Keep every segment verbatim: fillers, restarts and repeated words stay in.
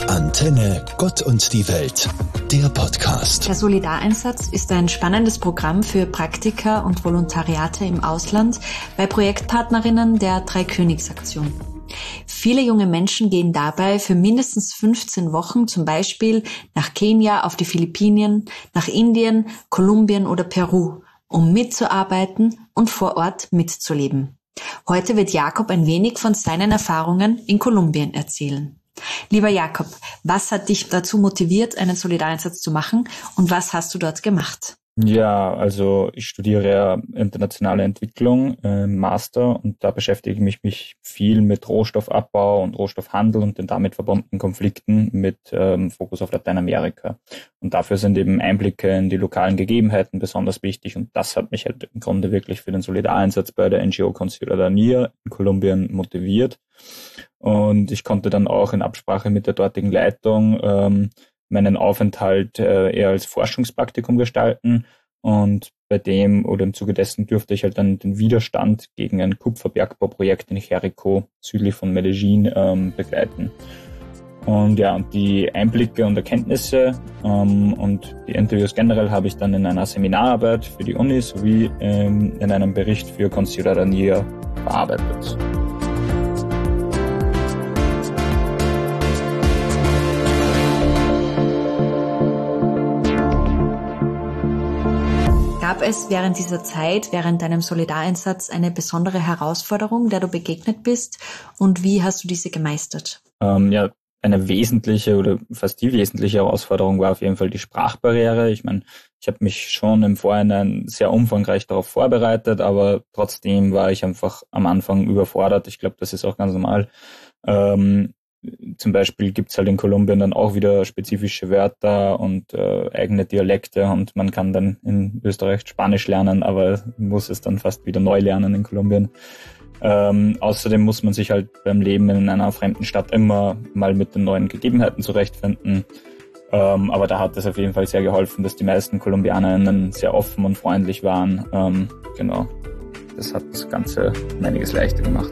Antenne Gott und die Welt, der Podcast. Der Solidareinsatz ist ein spannendes Programm für Praktika und Volontariate im Ausland bei Projektpartnerinnen der Dreikönigsaktion. Viele junge Menschen gehen dabei für mindestens fünfzehn Wochen zum Beispiel nach Kenia, auf die Philippinen, nach Indien, Kolumbien oder Peru, um mitzuarbeiten und vor Ort mitzuleben. Heute wird Jakob ein wenig von seinen Erfahrungen in Kolumbien erzählen. Lieber Jakob, was hat dich dazu motiviert, einen Solidareinsatz zu machen und was hast du dort gemacht? Ja, also ich studiere ja internationale Entwicklung, äh, Master, und da beschäftige ich mich, mich viel mit Rohstoffabbau und Rohstoffhandel und den damit verbundenen Konflikten mit ähm, Fokus auf Lateinamerika. Und dafür sind eben Einblicke in die lokalen Gegebenheiten besonders wichtig, und das hat mich halt im Grunde wirklich für den Solidareinsatz bei der N G O Con Ciudadanía in Kolumbien motiviert. Und ich konnte dann auch in Absprache mit der dortigen Leitung ähm, meinen Aufenthalt äh, eher als Forschungspraktikum gestalten, und bei dem oder im Zuge dessen durfte ich halt dann den Widerstand gegen ein Kupferbergbauprojekt in Jerico südlich von Medellin ähm, begleiten. Und ja, und die Einblicke und Erkenntnisse ähm, und die Interviews generell habe ich dann in einer Seminararbeit für die Uni sowie ähm, in einem Bericht für Con Ciudadanía verarbeitet. Gab es während dieser Zeit, während deinem Solidareinsatz, eine besondere Herausforderung, der du begegnet bist, und wie hast du diese gemeistert? Ähm, ja, eine wesentliche oder fast die wesentliche Herausforderung war auf jeden Fall die Sprachbarriere. Ich meine, ich habe mich schon im Vorhinein sehr umfangreich darauf vorbereitet, aber trotzdem war ich einfach am Anfang überfordert. Ich glaube, das ist auch ganz normal. Ähm, Zum Beispiel gibt's halt in Kolumbien dann auch wieder spezifische Wörter und äh, eigene Dialekte, und man kann dann in Österreich Spanisch lernen, aber muss es dann fast wieder neu lernen in Kolumbien. Ähm, außerdem muss man sich halt beim Leben in einer fremden Stadt immer mal mit den neuen Gegebenheiten zurechtfinden. Ähm, aber da hat es auf jeden Fall sehr geholfen, dass die meisten KolumbianerInnen sehr offen und freundlich waren. Ähm, genau, das hat das Ganze um einiges leichter gemacht.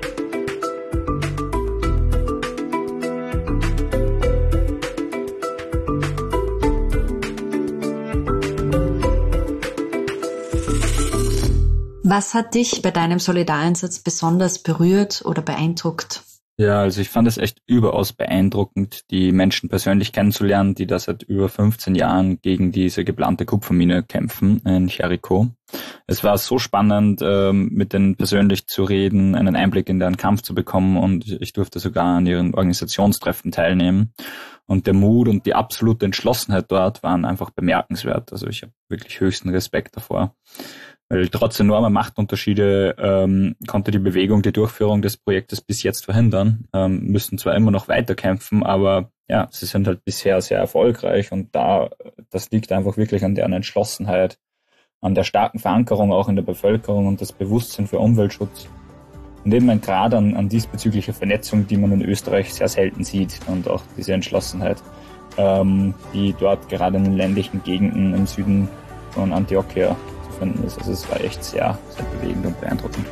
Was hat dich bei deinem Solidareinsatz besonders berührt oder beeindruckt? Ja, also ich fand es echt überaus beeindruckend, die Menschen persönlich kennenzulernen, die da seit über fünfzehn Jahren gegen diese geplante Kupfermine kämpfen in Jerico. Es war so spannend, mit denen persönlich zu reden, einen Einblick in deren Kampf zu bekommen, und ich durfte sogar an ihren Organisationstreffen teilnehmen. Und der Mut und die absolute Entschlossenheit dort waren einfach bemerkenswert. Also ich habe wirklich höchsten Respekt davor. Weil trotz enormer Machtunterschiede ähm, konnte die Bewegung die Durchführung des Projektes bis jetzt verhindern, ähm, müssen zwar immer noch weiterkämpfen, aber ja, sie sind halt bisher sehr erfolgreich, und da das liegt einfach wirklich an deren Entschlossenheit, an der starken Verankerung auch in der Bevölkerung und das Bewusstsein für Umweltschutz und eben ein Grad an, an diesbezüglicher Vernetzung, die man in Österreich sehr selten sieht, und auch diese Entschlossenheit, ähm, die dort gerade in den ländlichen Gegenden im Süden von Antioquia ist. Also es war echt sehr, sehr bewegend und beeindruckend.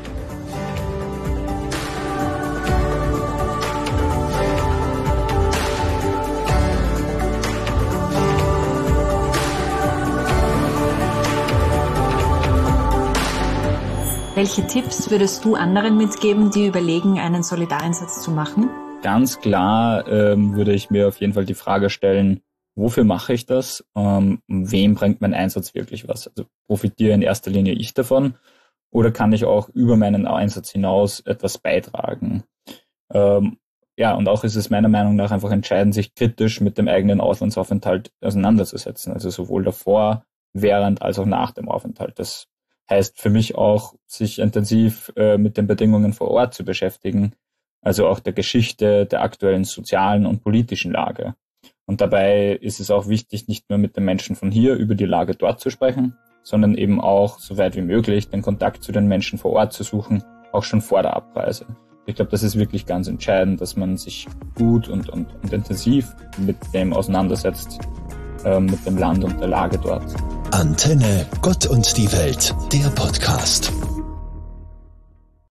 Welche Tipps würdest du anderen mitgeben, die überlegen, einen Solidareinsatz zu machen? Ganz klar ähm, würde ich mir auf jeden Fall die Frage stellen, wofür mache ich das? Ähm, wem bringt mein Einsatz wirklich was? Also profitiere in erster Linie ich davon, oder kann ich auch über meinen Einsatz hinaus etwas beitragen? Ähm, ja, und auch ist es meiner Meinung nach einfach entscheidend, sich kritisch mit dem eigenen Auslandsaufenthalt auseinanderzusetzen. Also sowohl davor, während als auch nach dem Aufenthalt. Das heißt für mich auch, sich intensiv äh, mit den Bedingungen vor Ort zu beschäftigen, also auch der Geschichte, der aktuellen sozialen und politischen Lage. Und dabei ist es auch wichtig, nicht nur mit den Menschen von hier über die Lage dort zu sprechen, sondern eben auch, so weit wie möglich, den Kontakt zu den Menschen vor Ort zu suchen, auch schon vor der Abreise. Ich glaube, das ist wirklich ganz entscheidend, dass man sich gut und, und, und intensiv mit dem auseinandersetzt, äh, mit dem Land und der Lage dort. Antenne Gott und die Welt, der Podcast.